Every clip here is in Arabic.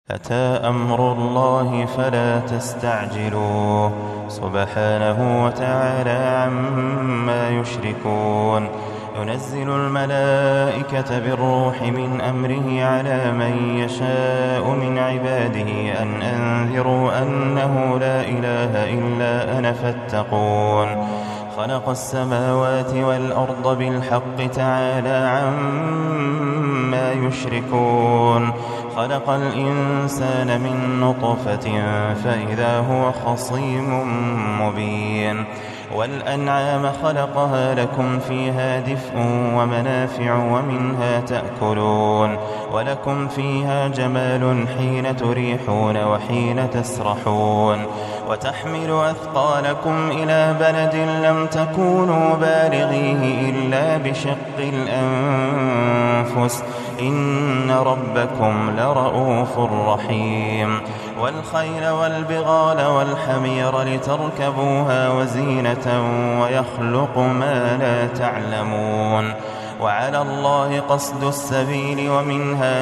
أتى أمر الله فلا تستعجلوه سبحانه وتعالى عما يشركون. ينزل الملائكة بالروح من أمره على من يشاء من عباده أن أنذروا أنه لا إله إلا أنا فاتقون. خلق السماوات والأرض بالحق تعالى عما يشركون. خلق الإنسان من نطفة فإذا هو خصيم مبين. والأنعام خلقها لكم فيها دفء ومنافع ومنها تأكلون ولكم فيها جمال حين تريحون وحين تسرحون. وتحمل أثقالكم إلى بلد لم تكونوا بالغيه إلا بشق الأنفس إن ربكم لرؤوف رحيم. والخيل والبغال والحمير لتركبوها وزينة ويخلق ما لا تعلمون. وعلى الله قصد السبيل ومنها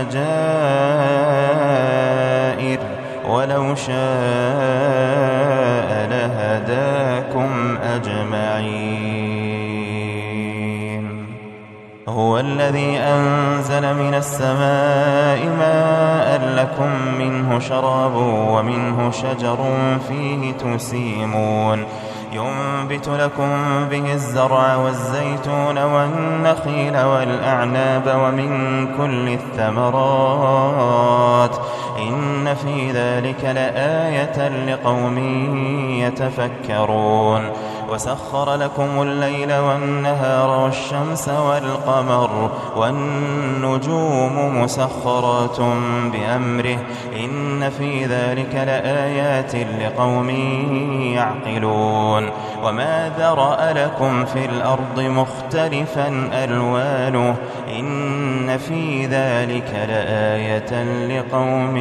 جائر ولو شاء لهداكم أجمعين. هو الذي أنزل من السماء ماء لكم منه شراب ومنه شجر فيه تسيمون. ينبت لكم به الزرع والزيتون والنخيل والأعناب ومن كل الثمرات إن في ذلك لآية لقوم يتفكرون. وسخر لكم الليل والنهار والشمس والقمر والنجوم مسخرات بأمره إن في ذلك لآيات لقوم يعقلون. وما ذرأ لكم في الأرض مختلفا ألوانه إن في ذلك لآية لقوم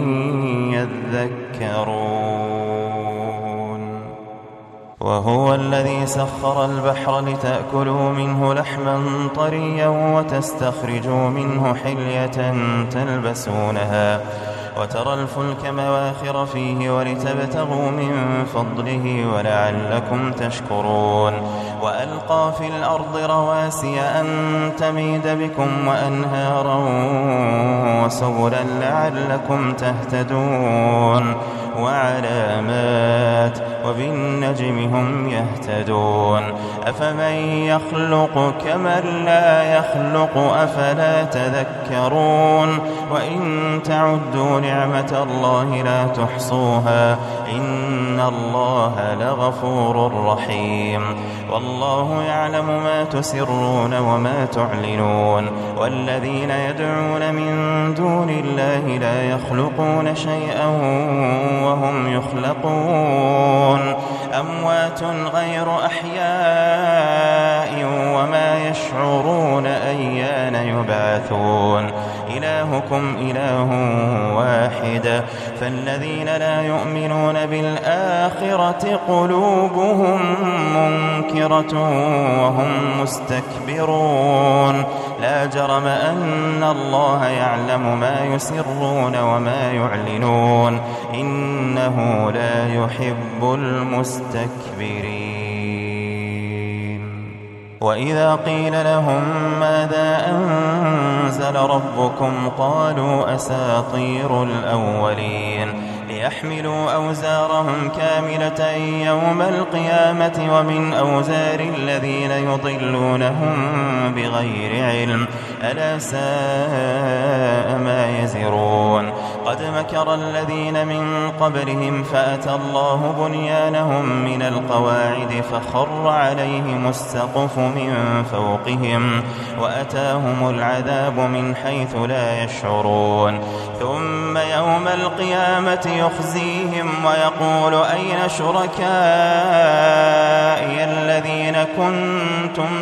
يذكرون. وهو الذي سخر البحر لتأكلوا منه لحما طريا وتستخرجوا منه حلية تلبسونها وترى الفلك مواخر فيه ولتبتغوا من فضله ولعلكم تشكرون. وألقى في الأرض رواسي أن تميد بكم وأنهارا وسبلا لعلكم تهتدون. وعلامات وبالنجم هم يهتدون. أفمن يخلق كمن لا يخلق أفلا تذكرون. وإن تعدوا نعمة الله لا تحصوها إن الله لغفور رحيم. والله يعلم ما تسرون وما تعلنون. والذين يدعون من دون الله لا يخلقون شيئا وهم يخلقون أموات غير أحياء وما يشعرون أيان يبعثون. إلهكم إله واحد فالذين لا يؤمنون بالآخرة قلوبهم منكرة وهم مستكبرون. لا جرم أن الله يعلم ما يسرون وما يعلنون إنه لا يحب المستكبرين. وإذا قيل لهم ماذا أنزل ربكم قالوا أساطير الأولين ليحملوا أوزارهم كاملة يوم القيامة ومن أوزار الذين يضلونهم بغير علم ألا ساء ما يزرون. قد مكر الذين من قبلهم فأتى الله بنيانهم من القواعد فخر عليهم السقف من فوقهم وأتاهم العذاب من حيث لا يشعرون. ثم يوم القيامة يخزيهم ويقول أين شركائي الذين كنتم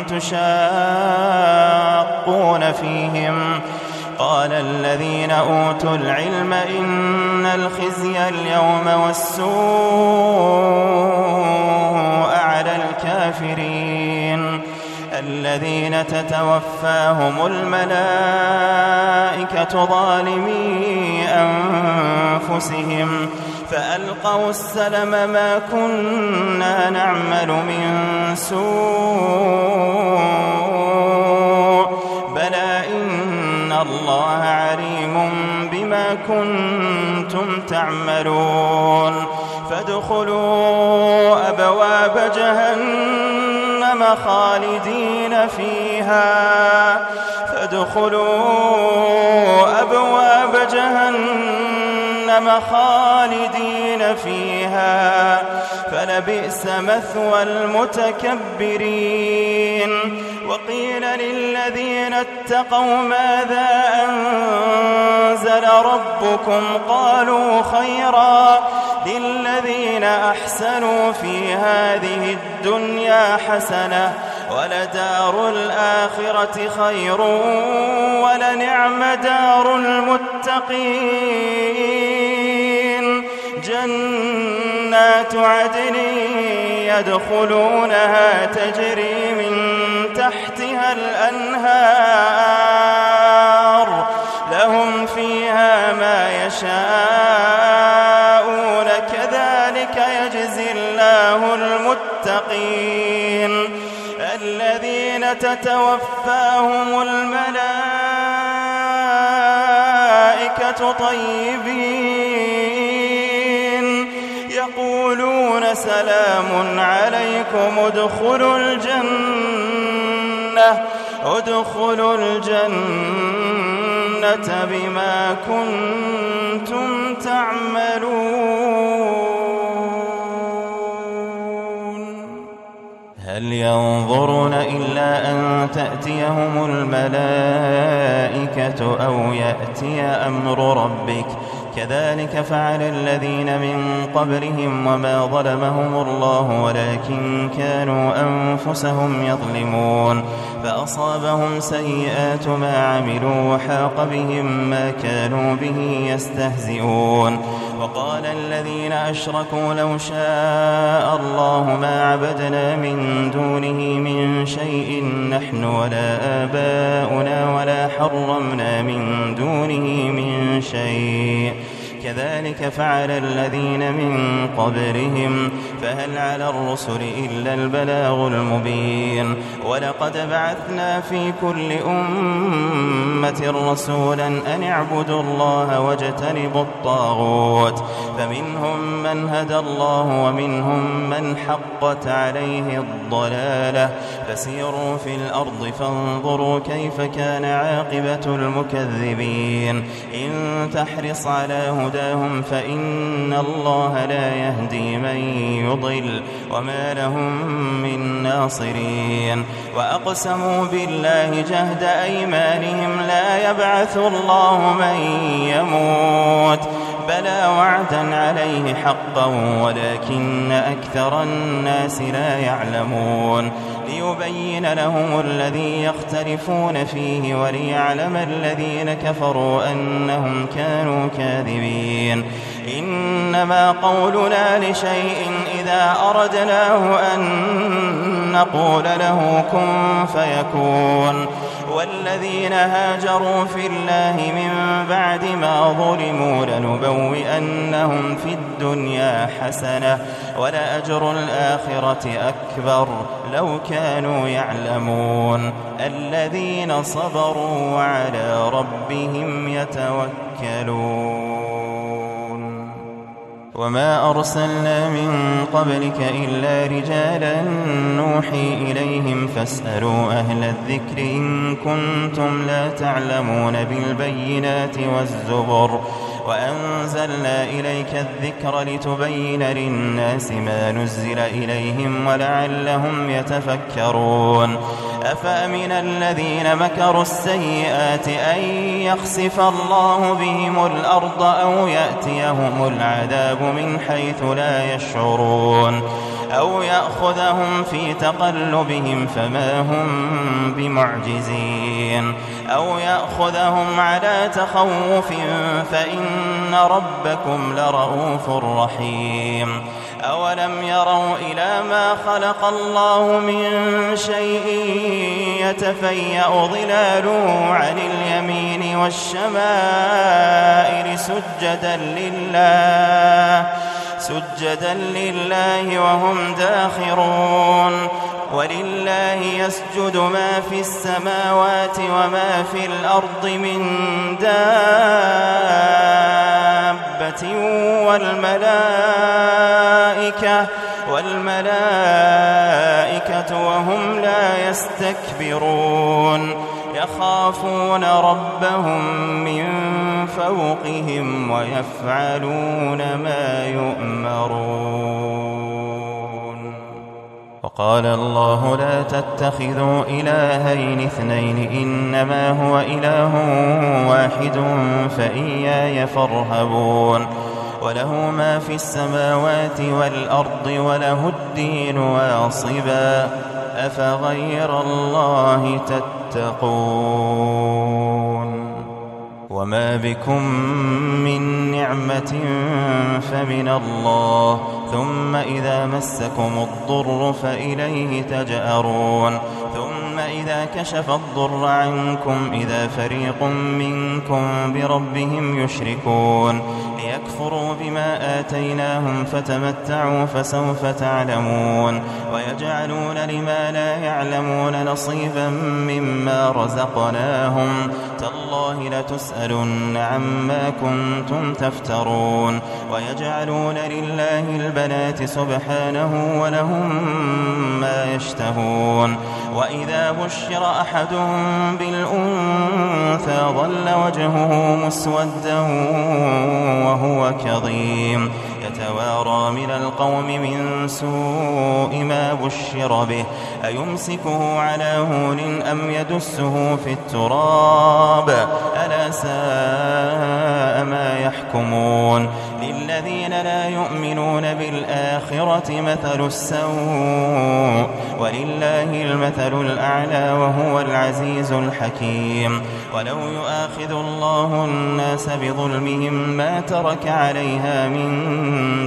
تشاقون فيهم قال الذين أوتوا العلم إن الخزي اليوم والسوء على الكافرين الذين تتوفاهم الملائكة ظالمي أنفسهم فألقوا السلم ما كنا نعمل من سوء بلى إن الله عليم بما كنتم تعملون فادخلوا أبواب جهنم خالدين فيها فلبئس مثوى المتكبرين وقيل للذين اتقوا ماذا أنزل ربكم قالوا خيرا للذين أحسنوا في هذه الدنيا حسنة ولدار الآخرة خير ولنعم دار المتقين جنات عدن يدخلونها تجري من تحتها الأنهار لهم فيها ما يشاءون كذلك يجزي الله المتقين الذين تتوفاهم الملائكة طيبين يقولون سلام عليكم ادخلوا الجنة بما كنتم تعملون هل ينظرون إلا أن تأتيهم الملائكة أو يأتي أمر ربك كذلك فعل الذين من قبلهم وما ظلمهم الله ولكن كانوا أنفسهم يظلمون فأصابهم سيئات ما عملوا وحاق بهم ما كانوا به يستهزئون وقال الذين أشركوا لو شاء الله ما عبدنا من دونه من شيء نحن ولا آباؤنا ولا حرمنا من دونه من شيء كذلك فعل الذين من قبلهم فهل على الرسل إلا البلاغ المبين ولقد بعثنا في كل أمة رسولا أن اعبدوا الله واجتنبوا الطاغوت فمنهم من هدى الله ومنهم من حقت عليه الضلالة فسيروا في الأرض فانظروا كيف كان عاقبة المكذبين إن تحرص على هداهم فإن الله لا يهدي من يضل وما لهم من ناصرين وأقسموا بالله جهد أيمانهم لا يبعث الله من يموت بلى وعدا عليه حقا ولكن أكثر الناس لا يعلمون ليبين لهم الذي يختلفون فيه وليعلم الذين كفروا أنهم كانوا كاذبين إنما قولنا لشيء إذا أردناه أن نقول له كن فيكون والذين هاجروا في الله من بعد ما ظلموا لنبوئنهم في الدنيا حسنة ولأجر الآخرة أكبر لو كانوا يعلمون الذين صبروا وعلى ربهم يتوكلون وما أرسلنا من قبلك إلا رجالا نوحي إليهم فاسألوا أهل الذكر إن كنتم لا تعلمون بالبينات والزبر وأنزلنا إليك الذكر لتبين للناس ما نزل إليهم ولعلهم يتفكرون أفأمن الذين مكروا السيئات أن يخسف الله بهم الأرض أو يأتيهم العذاب من حيث لا يشعرون أو يأخذهم في تقلبهم فما هم بمعجزين أو يأخذهم على تخوف فإن ربكم لرؤوف رحيم أولم يروا إلى ما خلق الله من شيء يتفيأ ظلاله عن اليمين والشمائل سجدا لله وهم داخرون. ولله يسجد ما في السماوات وما في الأرض من دابة والملائكة وهم لا يستكبرون يخافون ربهم من فوقهم ويفعلون ما يؤمرون. وقال الله لا تتخذوا إلهين اثنين إنما هو إله واحد فإياي فارهبون. وله ما في السماوات والأرض وله الدين واصبا أفغير الله تتقون. وما بكم من نعمة فمن الله ثم إذا مسكم الضر فإليه تجأرون. ثم إذا كشف الضر عنكم إذا فريق منكم بربهم يشركون ليكفروا بما آتيناهم فتمتعوا فسوف تعلمون. ويجعلون لما لا يعلمون نصيبا مما رزقناهم تالله لتسألن عما كنتم تفترون. ويجعلون لله البنات سبحانه ولهم ما يشتهون. وإذا بشر أحد بالأنثى ظل وجهه مسودا وهو كظيم يتوارى من القوم من سوء ما بشر به أيمسكه على هون أم يدسه في التراب ألا ساء ما يحكمون. للذين لا يؤمنون بالآخرة مثل السوء ولله المثل الأعلى وهو العزيز الحكيم. ولو يؤاخذ الله الناس بظلمهم ما ترك عليها من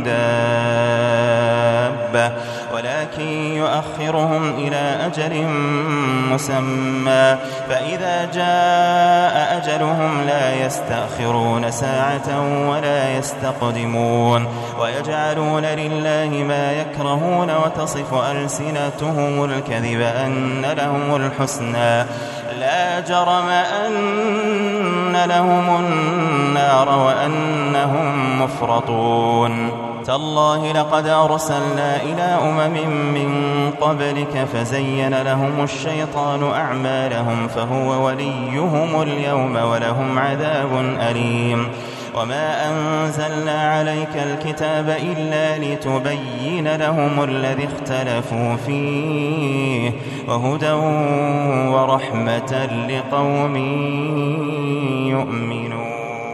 دابة ولكن يؤخرهم إلى أجل مسمى فإذا جاء أجلهم لا يستأخرون ساعة ولا يستقدمون. ويجعلون لله ما يكرهون وتصف ألسنتهم الكذب أن لهم الحسنى لا جرم أن لهم النار وأنهم مفرطون. تالله لقد أرسلنا إلى من قبلك فزين لهم الشيطان أعمالهم فهو وليهم اليوم ولهم عذاب أليم. وما أنزلنا عليك الكتاب إلا لتبين لهم الذي اختلفوا فيه وهدى ورحمة لقوم يؤمنون.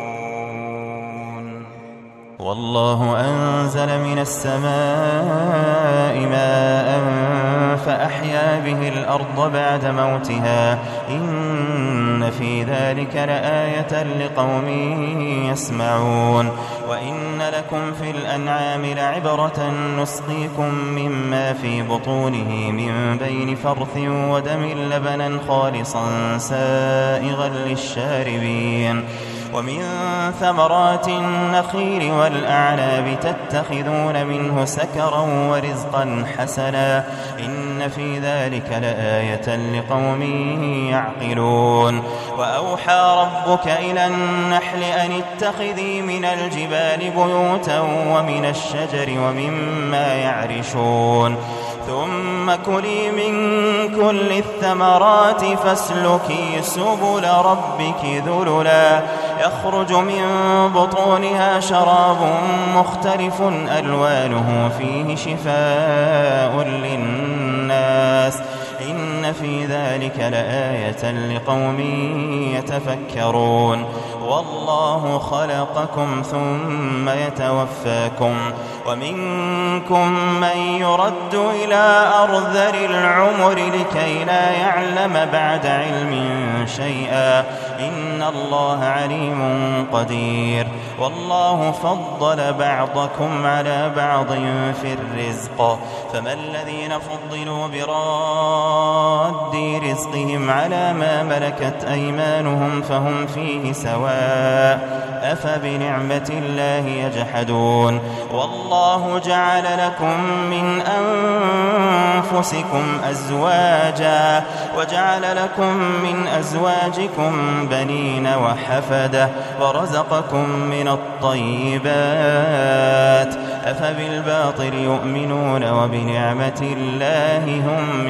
والله أنزل من السماء ماء فأحيا به الأرض بعد موتها إن في ذلك لآية لقوم يسمعون. وإن لكم في الأنعام لعبرة نسقيكم مما في بطونه من بين فرث ودم لبنا خالصا سائغا للشاربين. ومن ثمرات النخيل والأعناب تتخذون منه سكرا ورزقا حسنا إن في ذلك لآية لقوم يعقلون. وأوحى ربك إلى النحل أن اتخذي من الجبال بيوتا ومن الشجر ومما يعرشون ثم كلي من كل الثمرات فاسلكي سبل ربك ذللا يخرج من بطونها شراب مختلف ألوانه فيه شفاء للناس إن في ذلك لآية لقوم يتفكرون. والله خلقكم ثم يتوفاكم ومنكم من يرد إلى أرذل العمر لكي لا يعلم بعد علم شيئا إن الله عليم قدير والله فضل بعضكم على بعض في الرزق فما الذين فضلوا براد رزقهم على ما ملكت أيمانهم فهم فيه سواء أفبنعمة الله يجحدون والله جعل لكم من أنفسكم أزواجا وجعل لكم من أزواجكم بنين وحفدة ورزقكم من الطيبات أفبالباطل يؤمنون وبنعمة الله هم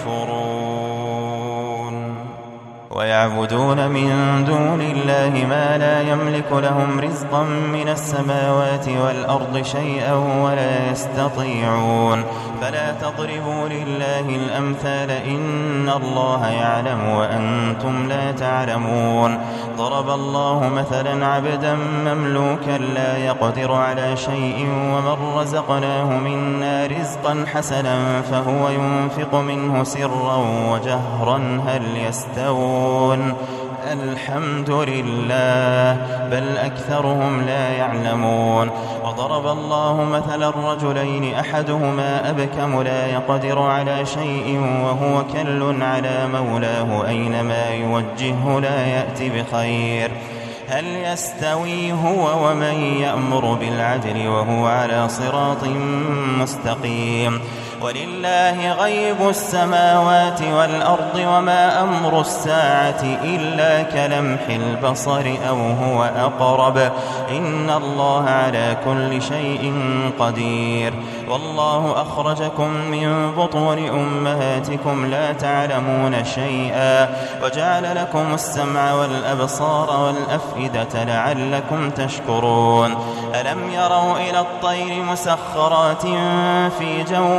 يكفرون ويعبدون من دون الله ما لا يملك لهم رزقا من السماوات والأرض شيئا ولا يستطيعون فلا تضربوا لله الأمثال إن الله يعلم وأنتم لا تعلمون ضرب الله مثلا عبدا مملوكا لا يقدر على شيء ومن رزقناه منا رزقا حسنا فهو ينفق منه سرا وجهرا هل يستوون الحمد لله بل أكثرهم لا يعلمون وضرب الله مثلا الرجلين أحدهما أبكم لا يقدر على شيء وهو كل على مولاه أينما يوجهه لا يأتي بخير هل يستوي هو ومن يأمر بالعدل وهو على صراط مستقيم ولله غيب السماوات والأرض وما أمر الساعة إلا كلمح البصر أو هو أقرب إن الله على كل شيء قدير والله أخرجكم من بطون أمهاتكم لا تعلمون شيئا وجعل لكم السمع والأبصار والأفئدة لعلكم تشكرون ألم يروا إلى الطير مسخرات في جو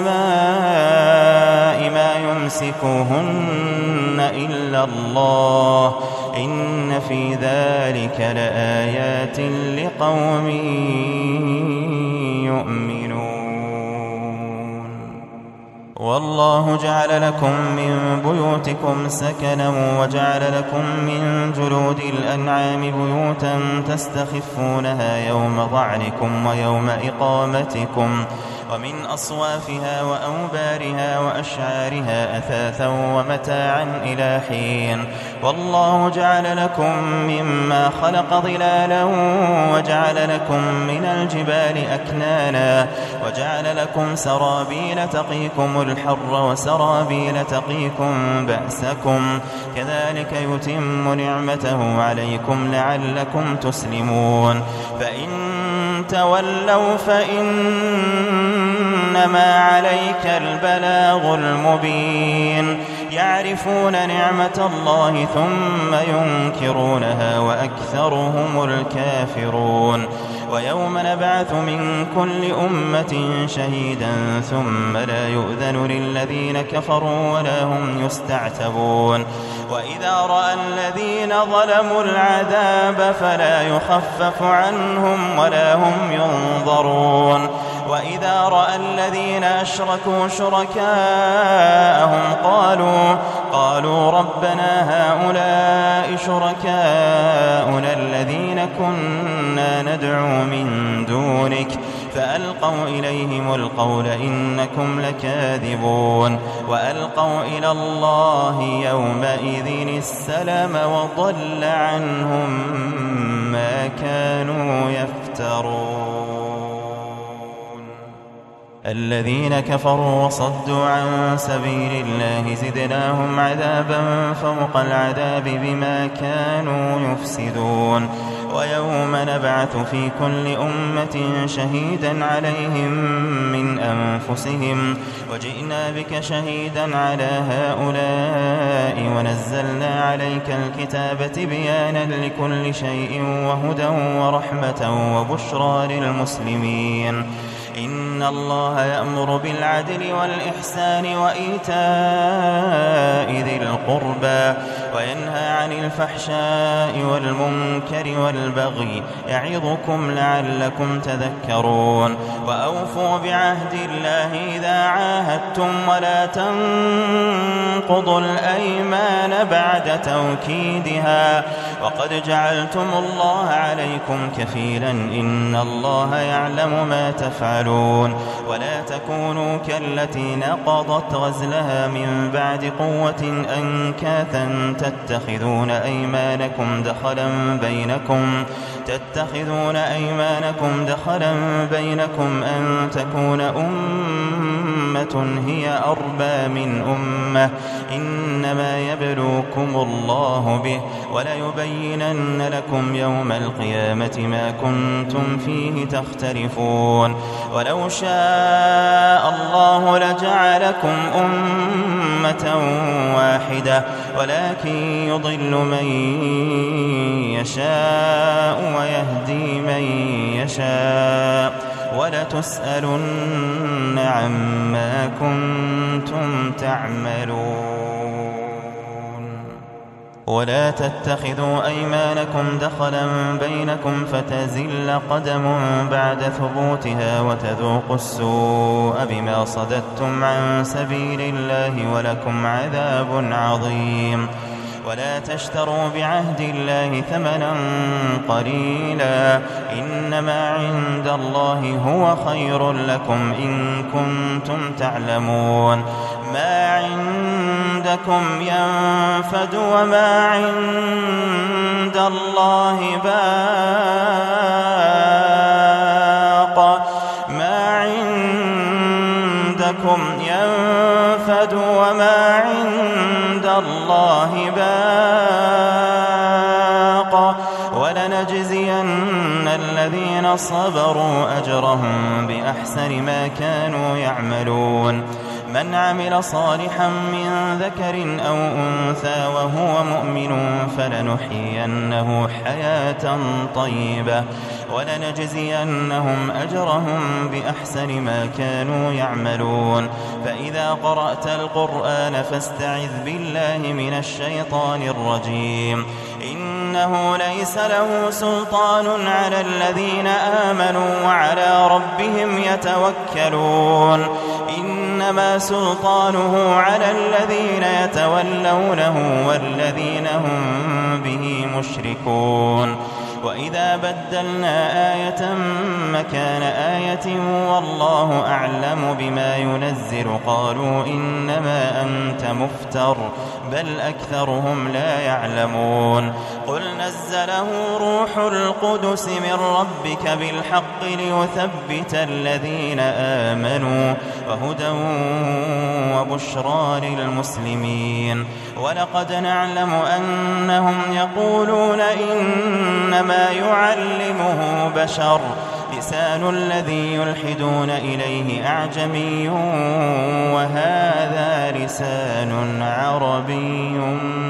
السماء ما يمسكوهن إلا الله إن في ذلك لآيات لقوم يؤمنون والله جعل لكم من بيوتكم سكنا وجعل لكم من جلود الأنعام بيوتا تستخفونها يوم ضعنكم ويوم إقامتكم ومن أصوافها وأوبارها وأشعارها أثاثا ومتاعا إلى حين والله جعل لكم مما خلق ظلالا وجعل لكم من الجبال أكنانا وجعل لكم سرابيل تقيكم الحر وسرابيل تقيكم بأسكم كذلك يتم نعمته عليكم لعلكم تسلمون فإن تولوا فإنما عليك البلاغ المبين يعرفون نعمة الله ثم ينكرونها وأكثرهم الكافرون ويوم نبعث من كل أمة شهيدا ثم لا يؤذن للذين كفروا ولا هم يستعتبون وإذا رأى الذين ظلموا العذاب فلا يخفف عنهم ولا هم ينظرون وإذا رأى الذين أشركوا شركاءهم قالوا ربنا هؤلاء شركاؤنا الذين كنا ندعو من دونك فألقوا إليهم القول إنكم لكاذبون وألقوا إلى الله يومئذ السلم وضل عنهم ما كانوا يفترون الذين كفروا وصدوا عن سبيل الله زدناهم عذابا فوق العذاب بما كانوا يفسدون ويوم نبعث في كل أمة شهيدا عليهم من أنفسهم وجئنا بك شهيدا على هؤلاء ونزلنا عليك الكتاب تبيانا لكل شيء وهدى ورحمة وبشرى للمسلمين إن الله يأمر بالعدل والإحسان وإيتاء ذي القربى وينهى عن الفحشاء والمنكر والبغي يعظكم لعلكم تذكرون وأوفوا بعهد الله إذا عاهدتم ولا تنقضوا الأيمان بعد توكيدها وقد جعلتم الله عليكم كفيلا إن الله يعلم ما تفعلون ولا تكونوا كالتي نقضت غزلها من بعد قوة أنكاثا تتخذون أيمانكم دخلا بينكم أن تكون أمة هي أربى من أمة إنما يبلوكم الله به وليبينن لكم يوم القيامة ما كنتم فيه تختلفون ولو شاء الله لجعلكم أمة واحدة ولكن يضل من يشاء ويهدي من يشاء ولتسألن عما كنتم تعملون ولا تتخذوا أيمانكم دخلا بينكم فتزل قدم بعد ثبوتها وتذوقوا السوء بما صددتم عن سبيل الله ولكم عذاب عظيم ولا تشتروا بعهد الله ثمنا قليلا إنما عند الله هو خير لكم إن كنتم تعلمون ما عندكم ينفد وما عند الله باق وما عند الله باق ولنجزين الذين صبروا أجرهم بأحسن ما كانوا يعملون من عمل صالحا من ذكر أو أنثى وهو مؤمن فلنحيينه حياة طيبة ولنجزينهم أجرهم بأحسن ما كانوا يعملون فإذا قرأت القرآن فاستعذ بالله من الشيطان الرجيم إنه ليس له سلطان على الذين آمنوا وعلى ربهم يتوكلون إنما سلطانه على الذين يتولونه والذين هم به مشركون وإذا بدلنا آية مكان آية والله أعلم بما ينزل قالوا إنما أنت مفتر بل أكثرهم لا يعلمون قل نزله روح القدس من ربك بالحق ليثبت الذين آمنوا وهدى وبشرى للمسلمين ولقد نعلم أنهم يقولون إنما يعلمه بشر لسان الذي يلحدون إليه أعجمي وهذا لسان عربي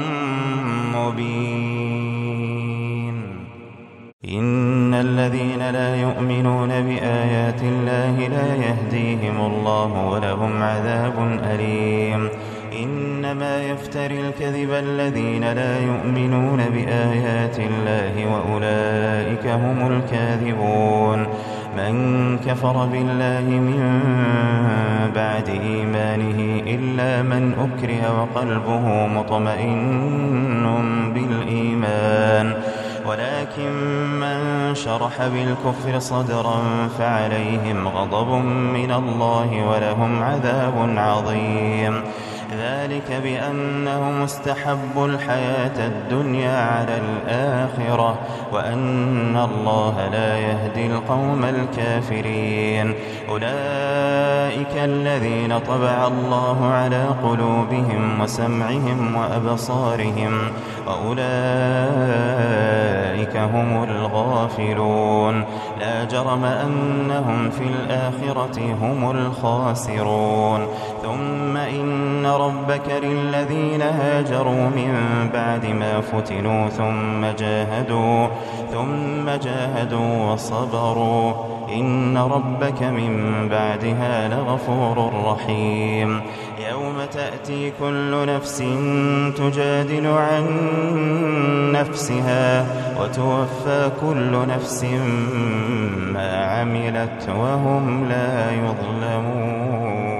مبين إن الذين لا يؤمنون بآيات الله لا يهديهم الله ولهم عذاب أليم إنما يفتري الكذب الذين لا يؤمنون بآيات الله وأولئك هم الكاذبون من كفر بالله من بعد إيمانه إلا من أكره وقلبه مطمئن بالإيمان ولكن من شرح بالكفر صدرا فعليهم غضب من الله ولهم عذاب عظيم ذلك بأنهم استحبوا الحياة الدنيا على الآخرة وأن الله لا يهدي القوم الكافرين أولئك الذين طبع الله على قلوبهم وسمعهم وأبصارهم وأولئك هم الغافلون لا جرم أنهم في الآخرة هم الخاسرون ثم إن ربك للذين هاجروا من بعد ما فتنوا ثم ثم جاهدوا وصبروا إن ربك من بعدها لغفور رحيم يوم تأتي كل نفس تجادل عن نفسها وتوفى كل نفس ما عملت وهم لا يظلمون.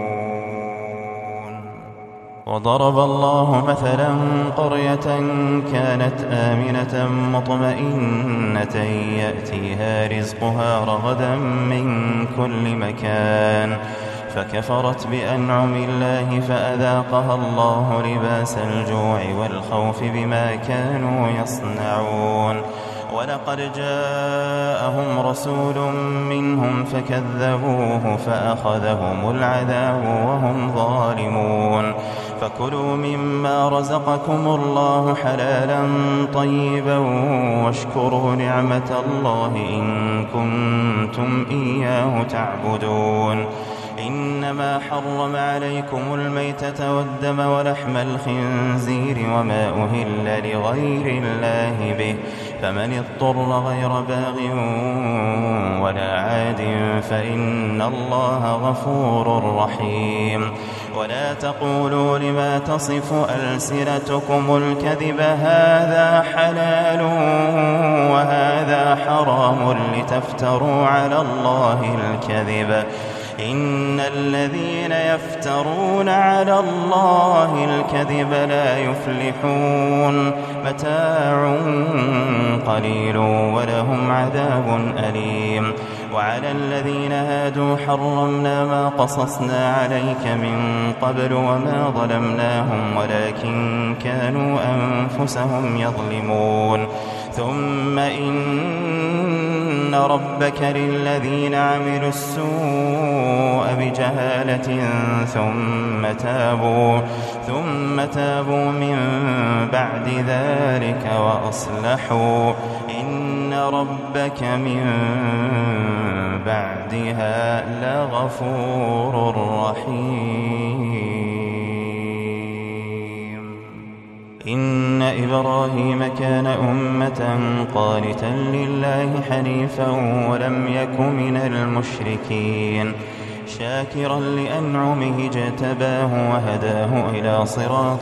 وضرب الله مثلا قرية كانت آمنة مطمئنة يأتيها رزقها رغدا من كل مكان فكفرت بأنعم الله فأذاقها الله لباس الجوع والخوف بما كانوا يصنعون. ولقد جاءهم رسول منهم فكذبوه فأخذهم العذاب وهم ظالمون. فكلوا مما رزقكم الله حلالا طيبا واشكروا نعمة الله إن كنتم إياه تعبدون. إنما حرم عليكم الميتة والدم ولحم الخنزير وما أهل لغير الله به فمن اضطر غير باغ ولا عاد فإن الله غفور رحيم. ولا تقولوا لما تصف ألسنتكم الكذب هذا حلال وهذا حرام لتفتروا على الله الكذب إن الذين يفترون على الله الكذب لا يفلحون. متاع قليل ولهم عذاب أليم. وعلى الذين هادوا حرمنا ما قصصنا عليك من قبل وما ظلمناهم ولكن كانوا أنفسهم يظلمون. ثم إن ربك للذين عملوا السوء بجهالة ثم تابوا من بعد ذلك وأصلحوا إن ربك من بعدها لغفور رحيم. إن إبراهيم كان أمة قانتا لله حنيفا ولم يك من المشركين شاكرا لأنعمه اجتباه وهداه إلى صراط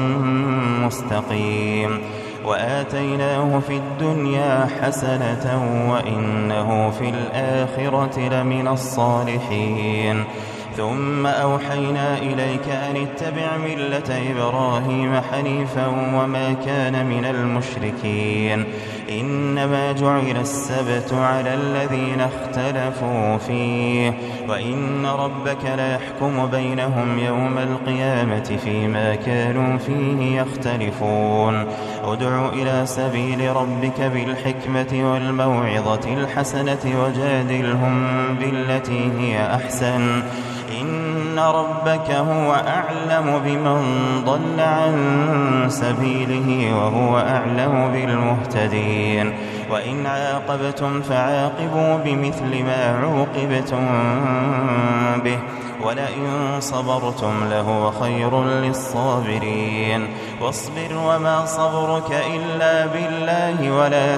مستقيم. وآتيناه في الدنيا حسنة وإنه في الآخرة لمن الصالحين. ثم أوحينا إليك أن اتبع ملة إبراهيم حنيفا وما كان من المشركين. إنما جعل السبت على الذين اختلفوا فيه وإن ربك ليحكم بينهم يوم القيامة فيما كانوا فيه يختلفون. ادع إلى سبيل ربك بالحكمة والموعظة الحسنة وجادلهم بالتي هي أحسن إن ربك هو أعلم بمن ضل عن سبيله وهو أعلم بالمهتدين. وإن عاقبتم فعاقبوا بمثل ما عوقبتم به ولئن صبرتم لهو خير للصابرين. واصبر وما صبرك إلا بالله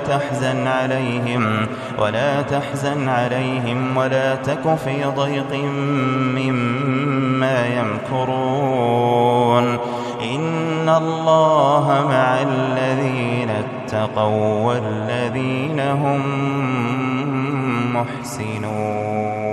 ولا تحزن عليهم ولا تك في ضيق مما يمكرون. إن الله مع الذين اتقوا والذين هم محسنون.